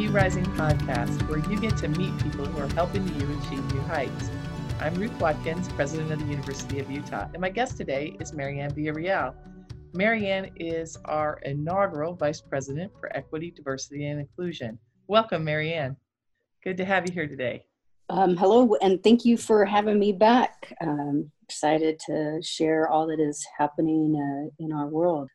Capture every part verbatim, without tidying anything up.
U Rising podcast, where you get to meet people who are helping you achieve new heights. I'm Ruth Watkins, president of the University of Utah, and my guest today is Marianne Villarreal. Marianne is our inaugural vice president for equity, diversity, and inclusion. Welcome, Marianne. Good to have you here today. Um, hello, and thank you for having me back. I'm excited to share all that is happening uh, in our world.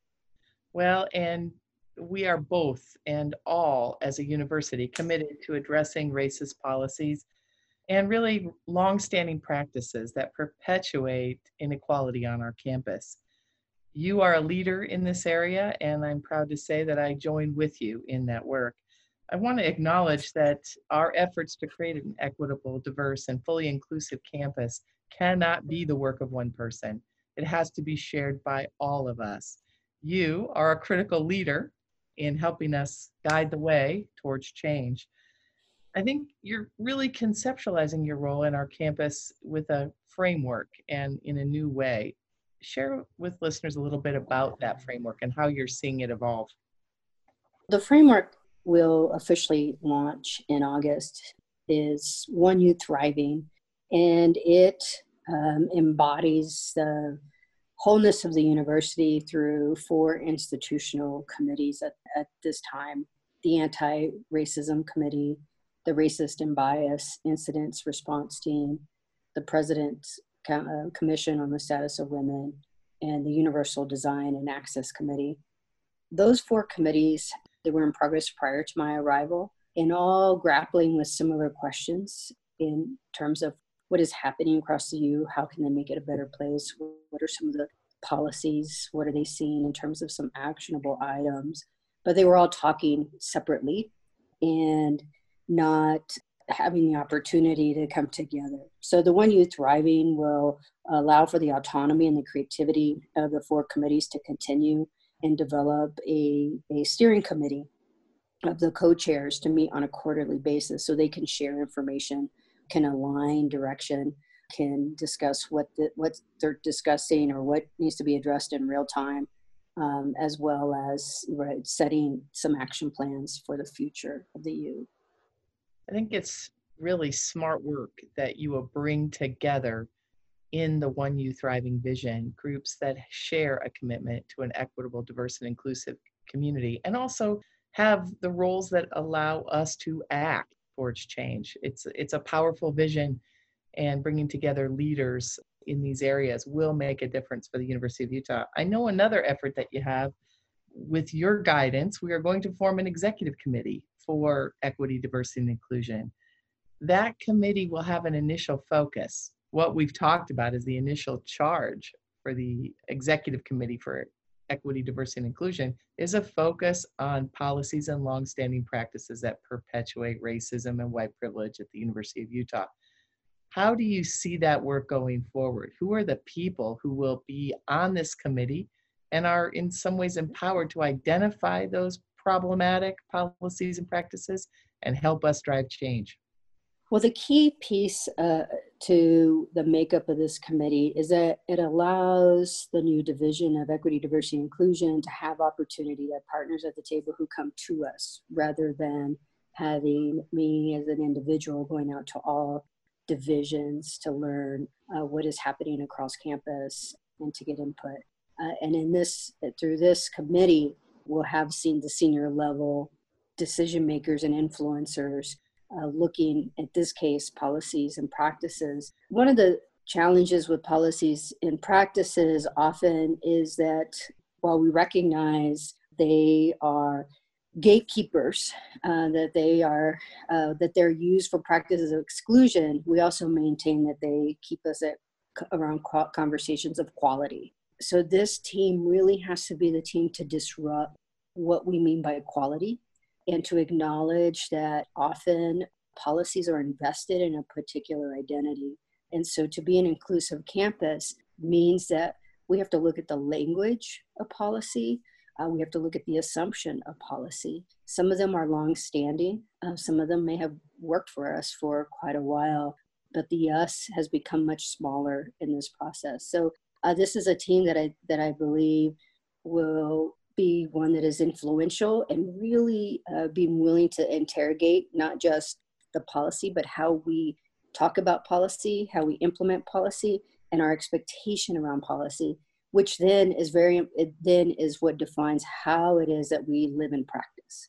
Well, and we are both and all as a university committed to addressing racist policies and really long-standing practices that perpetuate inequality on our campus. You are a leader in this area, and I'm proud to say that I join with you in that work. I want to acknowledge that our efforts to create an equitable, diverse, and fully inclusive campus cannot be the work of one person. It has to be shared by all of us. You are a critical leader in helping us guide the way towards change. I think you're really conceptualizing your role in our campus with a framework and in a new way. Share with listeners a little bit about that framework and how you're seeing it evolve. The framework will officially launch in August is One U Thriving, and it um, embodies the wholeness of the university through four institutional committees at, at this time: the Anti-Racism Committee, the Racist and Bias Incidents Response Team, the President's Com- uh, Commission on the Status of Women, and the Universal Design and Access Committee. Those four committees, they were in progress prior to my arrival, and all grappling with similar questions in terms of what is happening across the U, how can they make it a better place, what are some of the policies, what are they seeing in terms of some actionable items. But they were all talking separately and not having the opportunity to come together. So the One U Thriving will allow for the autonomy and the creativity of the four committees to continue and develop a, a steering committee of the co-chairs to meet on a quarterly basis so they can share information, can align direction, can discuss what the, what they're discussing or what needs to be addressed in real time, um, as well as right, setting some action plans for the future of the U. I think it's really smart work that you will bring together in the One U Thriving vision groups that share a commitment to an equitable, diverse, and inclusive community, and also have the roles that allow us to act towards change. It's, it's a powerful vision, and bringing together leaders in these areas will make a difference for the University of Utah. I know another effort that you have. With your guidance, we are going to form an executive committee for equity, diversity, and inclusion. That committee will have an initial focus. What we've talked about is the initial charge for the executive committee for equity, diversity, and inclusion is a focus on policies and longstanding practices that perpetuate racism and white privilege at the University of Utah. How do you see that work going forward? Who are the people who will be on this committee and are in some ways empowered to identify those problematic policies and practices and help us drive change? Well, the key piece uh, to the makeup of this committee is that it allows the new division of equity, diversity, and inclusion to have opportunity to have partners at the table who come to us rather than having me as an individual going out to all divisions to learn uh, what is happening across campus and to get input. Uh, and in this, through this committee, we'll have seen the senior level decision makers and influencers uh, looking at this case, policies and practices. One of the challenges with policies and practices often is that while we recognize they are gatekeepers, uh, that they are uh, that they're used for practices of exclusion, we also maintain that they keep us at around conversations of quality. So this team really has to be the team to disrupt what we mean by equality and to acknowledge that often policies are invested in a particular identity. And so to be an inclusive campus means that we have to look at the language of policy. Uh, we have to look at the assumption of policy. Some of them are long-standing. Uh, some of them may have worked for us for quite a while, but the us has become much smaller in this process. So uh, this is a team that I that I believe will be one that is influential and really uh, being willing to interrogate not just the policy, but how we talk about policy, how we implement policy, and our expectation around policy, which then is very, it then is what defines how it is that we live in practice.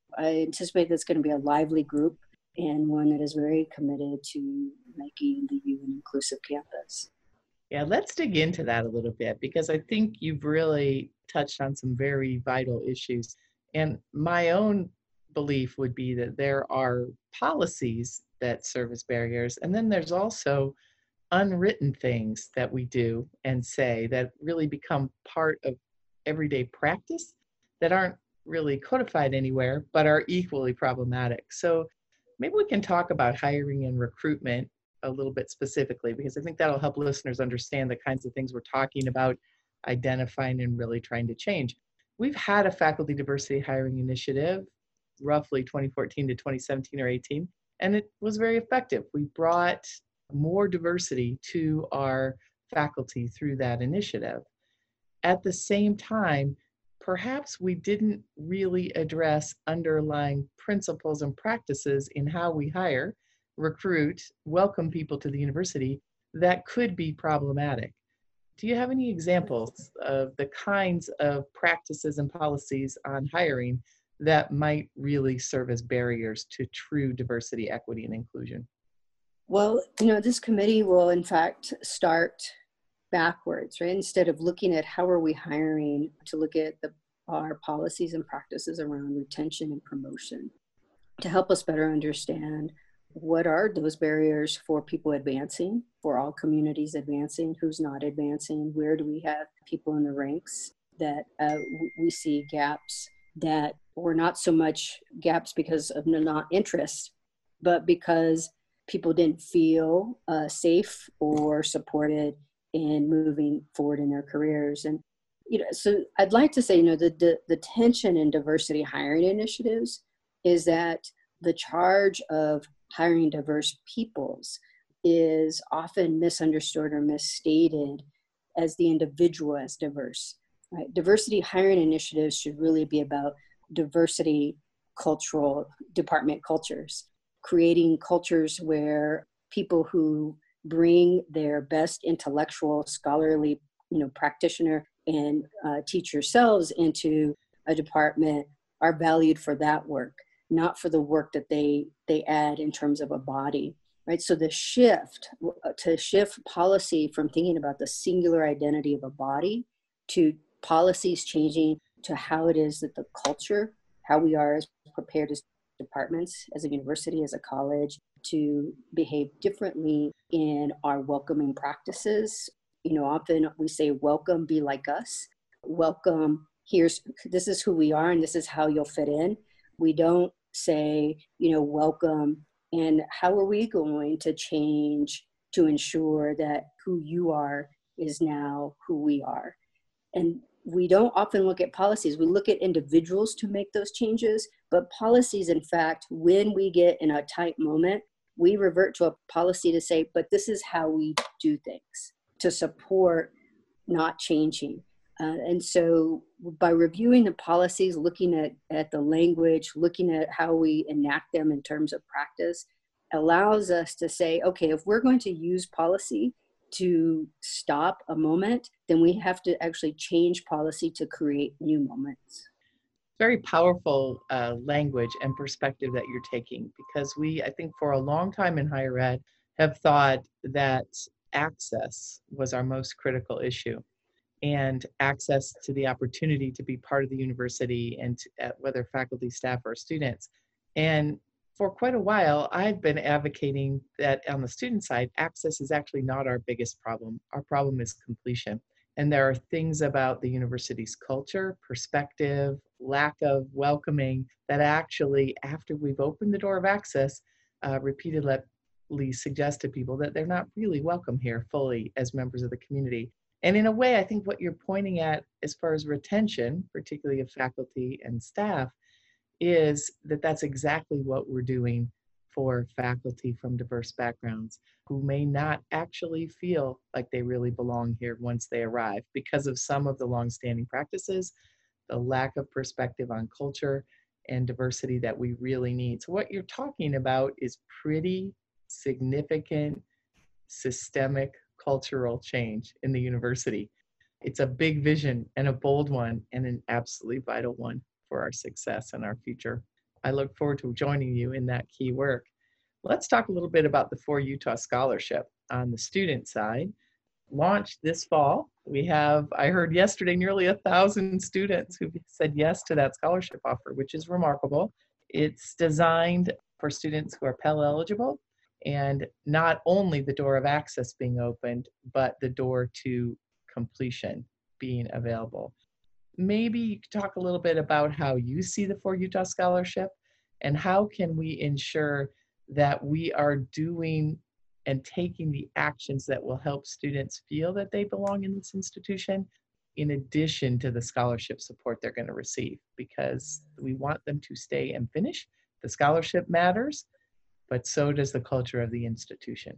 I anticipate that's going to be a lively group and one that is very committed to making the U an inclusive campus. Yeah, let's dig into that a little bit, because I think you've really touched on some very vital issues. And my own belief would be that there are policies that serve as barriers, and then there's also unwritten things that we do and say that really become part of everyday practice that aren't really codified anywhere, but are equally problematic. So maybe we can talk about hiring and recruitment a little bit specifically, because I think that'll help listeners understand the kinds of things we're talking about, identifying and really trying to change. We've had a faculty diversity hiring initiative, roughly twenty fourteen to twenty seventeen or eighteen, and it was very effective. We brought more diversity to our faculty through that initiative. At the same time, perhaps we didn't really address underlying principles and practices in how we hire, recruit, welcome people to the university that could be problematic. Do you have any examples of the kinds of practices and policies on hiring that might really serve as barriers to true diversity, equity, and inclusion? Well, you know, this committee will in fact start backwards, right? Instead of looking at how are we hiring, to look at the, our policies and practices around retention and promotion to help us better understand what are those barriers for people advancing, for all communities advancing, who's not advancing, where do we have people in the ranks that uh, we see gaps that were not so much gaps because of not interest, but because people didn't feel uh, safe or supported in moving forward in their careers. And, you know, so I'd like to say, you know, the, the, the tension in diversity hiring initiatives is that the charge of hiring diverse peoples is often misunderstood or misstated as the individual as diverse. Right? Diversity hiring initiatives should really be about diversity cultural department cultures, creating cultures where people who bring their best intellectual, scholarly, you know, practitioner and uh, teacher selves into a department are valued for that work, not for the work that they they add in terms of a body, right? So the shift to shift policy from thinking about the singular identity of a body to policies changing to how it is that the culture, how we are as prepared as departments, as a university, as a college, to behave differently in our welcoming practices. You know, often we say, welcome, be like us. Welcome, here's, this is who we are and this is how you'll fit in. We don't say, you know, welcome, and how are we going to change to ensure that who you are is now who we are. And we don't often look at policies. We look at individuals to make those changes, but policies, in fact, when we get in a tight moment, we revert to a policy to say, but this is how we do things to support not changing. Uh, and so by reviewing the policies, looking at, at the language, looking at how we enact them in terms of practice, allows us to say, okay, if we're going to use policy to stop a moment, then we have to actually change policy to create new moments. Very powerful uh, language and perspective that you're taking, because we, I think for a long time in higher ed, have thought that access was our most critical issue, and access to the opportunity to be part of the university, and to, uh, whether faculty, staff, or students. And for quite a while, I've been advocating that on the student side, access is actually not our biggest problem. Our problem is completion. And there are things about the university's culture, perspective, lack of welcoming that actually, after we've opened the door of access, uh, repeatedly suggest to people that they're not really welcome here fully as members of the community. And in a way, I think what you're pointing at as far as retention, particularly of faculty and staff, is that that's exactly what we're doing for faculty from diverse backgrounds who may not actually feel like they really belong here once they arrive because of some of the longstanding practices the lack of perspective on culture and diversity that we really need. So what you're talking about is pretty significant systemic cultural change in the university. It's a big vision and a bold one and an absolutely vital one for our success and our future. I look forward to joining you in that key work. Let's talk a little bit about the For Utah Scholarship on the student side. Launched this fall. We have, I heard yesterday, nearly a thousand students who said yes to that scholarship offer, which is remarkable. It's designed for students who are Pell eligible, and not only the door of access being opened, but the door to completion being available. Maybe you could talk a little bit about how you see the For Utah Scholarship and how can we ensure that we are doing and taking the actions that will help students feel that they belong in this institution, in addition to the scholarship support they're going to receive, because we want them to stay and finish. The scholarship matters, but so does the culture of the institution.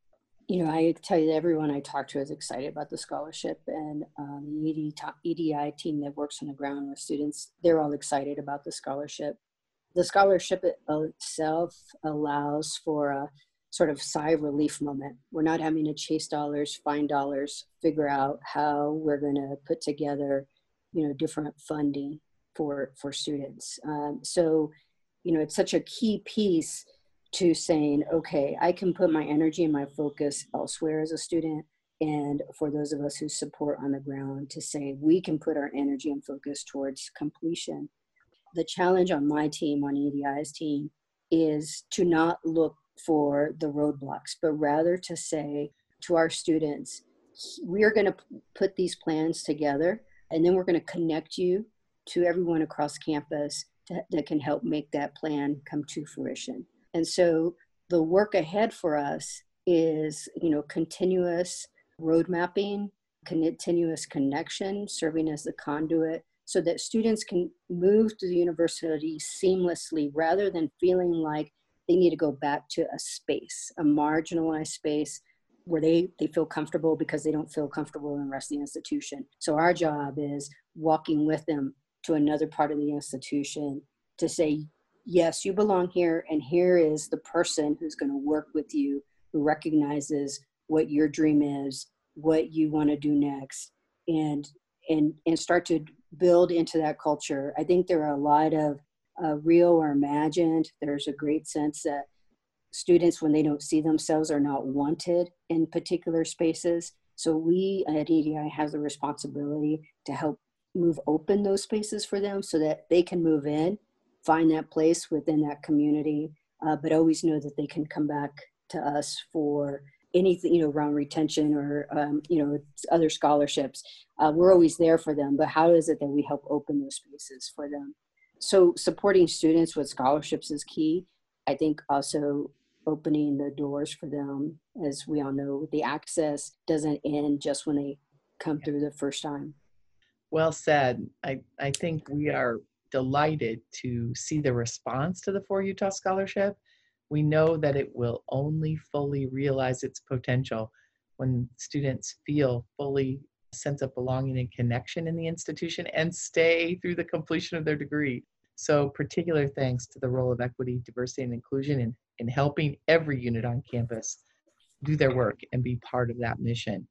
You know, I tell you that everyone I talk to is excited about the scholarship, and um, the E D I team that works on the ground with students, they're all excited about the scholarship. The scholarship itself allows for a sort of sigh of relief moment. We're not having to chase dollars, find dollars, figure out how we're going to put together, you know, different funding for for students. Um, so, you know, it's such a key piece to saying, okay, I can put my energy and my focus elsewhere as a student. And for those of us who support on the ground, to say we can put our energy and focus towards completion. The challenge on my team, on E D I's team, is to not look for the roadblocks, but rather to say to our students, we are going to put these plans together, and then we're going to connect you to everyone across campus to, that can help make that plan come to fruition. And so the work ahead for us is, you know, continuous road mapping, continuous connection, serving as the conduit so that students can move to the university seamlessly rather than feeling like they need to go back to a space, a marginalized space where they, they feel comfortable because they don't feel comfortable in the rest of the institution. So our job is walking with them to another part of the institution to say, yes, you belong here, and here is the person who's going to work with you, who recognizes what your dream is, what you want to do next, and and and start to build into that culture. I think there are a lot of uh, real or imagined. There's a great sense that students, when they don't see themselves, are not wanted in particular spaces. So we at E D I have the responsibility to help move open those spaces for them so that they can move in, find that place within that community, uh, but always know that they can come back to us for anything, you know, around retention or, um, you know, other scholarships. Uh, we're always there for them, but how is it that we help open those spaces for them? So supporting students with scholarships is key. I think also opening the doors for them, as we all know, the access doesn't end just when they come through the first time. Well said. I, I think we are delighted to see the response to the For Utah Scholarship. We know that it will only fully realize its potential when students feel fully a sense of belonging and connection in the institution and stay through the completion of their degree. So particular thanks to the role of equity, diversity, and inclusion in, in helping every unit on campus do their work and be part of that mission.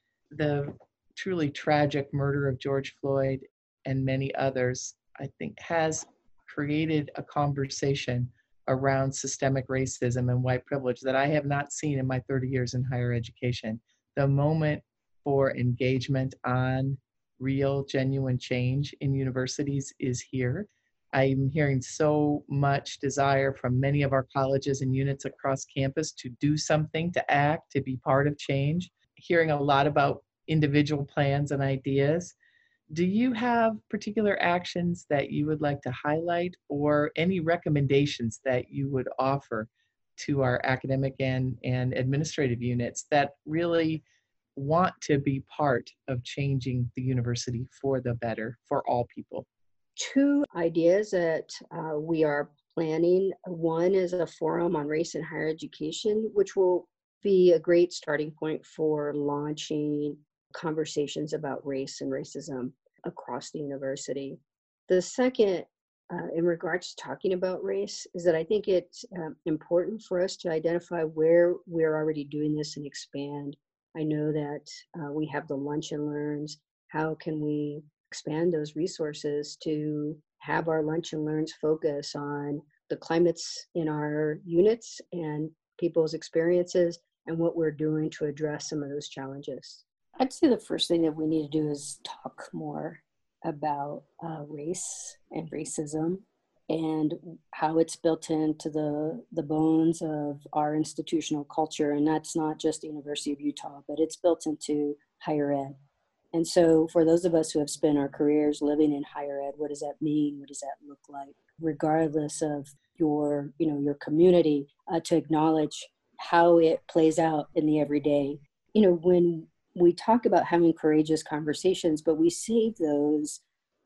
The truly tragic murder of George Floyd and many others, I think, has created a conversation around systemic racism and white privilege that I have not seen in my thirty years in higher education. The moment for engagement on real, genuine change in universities is here. I'm hearing so much desire from many of our colleges and units across campus to do something, to act, to be part of change. Hearing a lot about individual plans and ideas. Do you have particular actions that you would like to highlight or any recommendations that you would offer to our academic and, and administrative units that really want to be part of changing the university for the better for all people? Two ideas that uh, we are planning. One is a forum on race in higher education, which will be a great starting point for launching conversations about race and racism. across the university. The second, uh, in regards to talking about race, is that I think it's um, important for us to identify where we're already doing this and expand. I know that uh, we have the lunch and learns. How can we expand those resources to have our lunch and learns focus on the climates in our units and people's experiences and what we're doing to address some of those challenges? I'd say the first thing that we need to do is talk more about uh, race and racism and how it's built into the, the bones of our institutional culture. And that's not just the University of Utah, but it's built into higher ed. And so for those of us who have spent our careers living in higher ed, what does that mean? What does that look like? Regardless of your, you know, your community, uh, to acknowledge how it plays out in the everyday. You know, when we talk about having courageous conversations, but we save those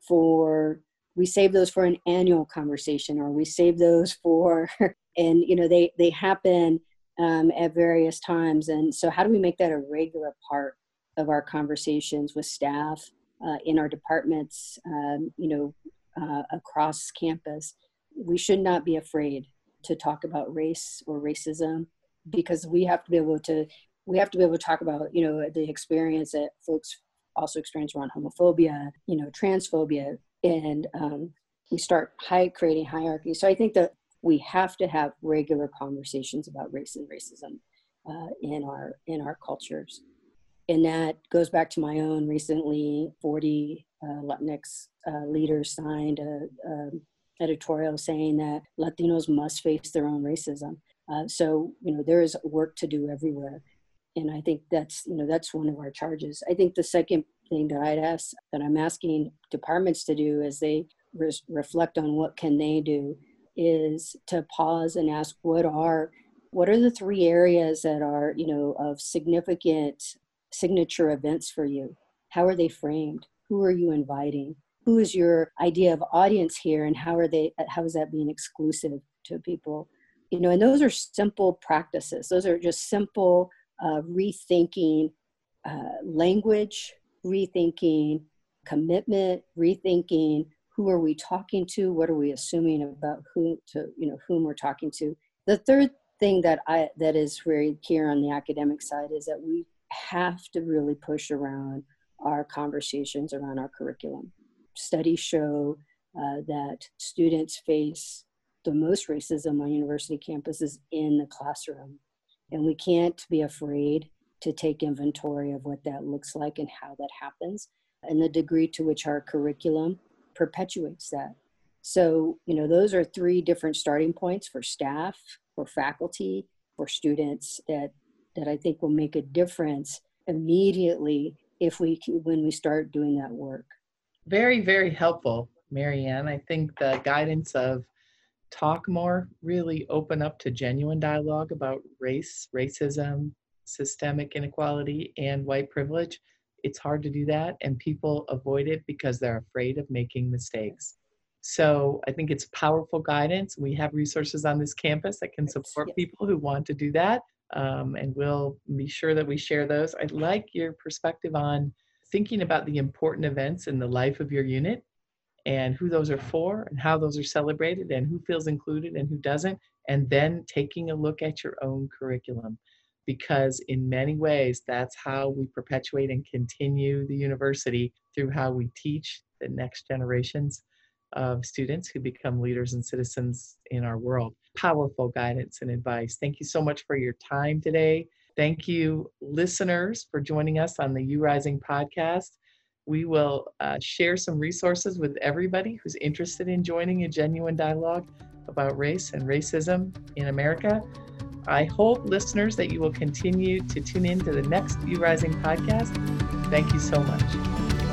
for, we save those for an annual conversation, or we save those for, and, you know, they, they happen um, at various times. And so how do we make that a regular part of our conversations with staff uh, in our departments, um, you know, uh, across campus? We should not be afraid to talk about race or racism, because we have to be able to, we have to be able to talk about, you know, the experience that folks also experience around homophobia, you know, transphobia, and um, we start high, creating hierarchy. So I think that we have to have regular conversations about race and racism uh, in our in our cultures. And that goes back to my own recently forty uh, Latinx uh, leaders signed a, a editorial saying that Latinos must face their own racism. Uh, so, you know, there is work to do everywhere. And I think that's, you know, that's one of our charges. I think the second thing that I'd ask, that I'm asking departments to do as they re- reflect on what can they do, is to pause and ask what are, what are the three areas that are, you know, of significant signature events for you? How are they framed? Who are you inviting? Who is your idea of audience here, and how are they, how is that being exclusive to people? You know, and those are simple practices. Those are just simple uh, rethinking uh, language, rethinking commitment, rethinking who are we talking to, what are we assuming about who to, you know, whom we're talking to. The third thing that I that is very key on the academic side is that we have to really push around our conversations around our curriculum. Studies show uh, that students face the most racism on university campuses in the classroom. And we can't be afraid to take inventory of what that looks like and how that happens, and the degree to which our curriculum perpetuates that. So, you know, those are three different starting points for staff, for faculty, for students that that I think will make a difference immediately if we when we start doing that work. Very, very helpful, Marianne. I think the guidance of talk more really open up to genuine dialogue about race, racism, systemic inequality, and white privilege. It's hard to do that, and people avoid it because they're afraid of making mistakes. So I think it's powerful guidance. We have resources on this campus that can support people who want to do that. Um, and we'll be sure that we share those. I'd like your perspective on thinking about the important events in the life of your unit and who those are for and how those are celebrated and who feels included and who doesn't, and then taking a look at your own curriculum. Because in many ways, that's how we perpetuate and continue the university, through how we teach the next generations of students who become leaders and citizens in our world. Powerful guidance and advice. Thank you so much for your time today. Thank you, listeners, for joining us on the U Rising podcast. We will uh, share some resources with everybody who's interested in joining a genuine dialogue about race and racism in America. I hope, listeners, that you will continue to tune in to the next U Rising podcast. Thank you so much.